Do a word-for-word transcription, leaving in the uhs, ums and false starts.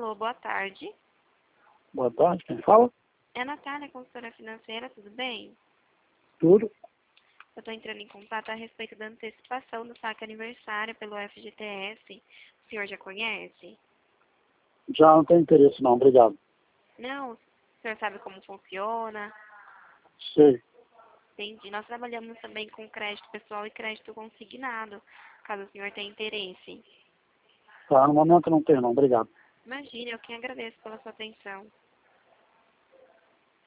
Alô, boa tarde. Boa tarde, quem fala? É a Natália, consultora financeira, tudo bem? Tudo. Eu estou entrando em contato a respeito da antecipação do saque aniversário pelo F G T S. O senhor já conhece? Já não tenho interesse não, obrigado. Não? O senhor sabe como funciona? Sei. Entendi. Nós trabalhamos também com crédito pessoal e crédito consignado, caso o senhor tenha interesse. Tá, no momento não tenho não, obrigado. Imagine, eu quem agradeço pela sua atenção.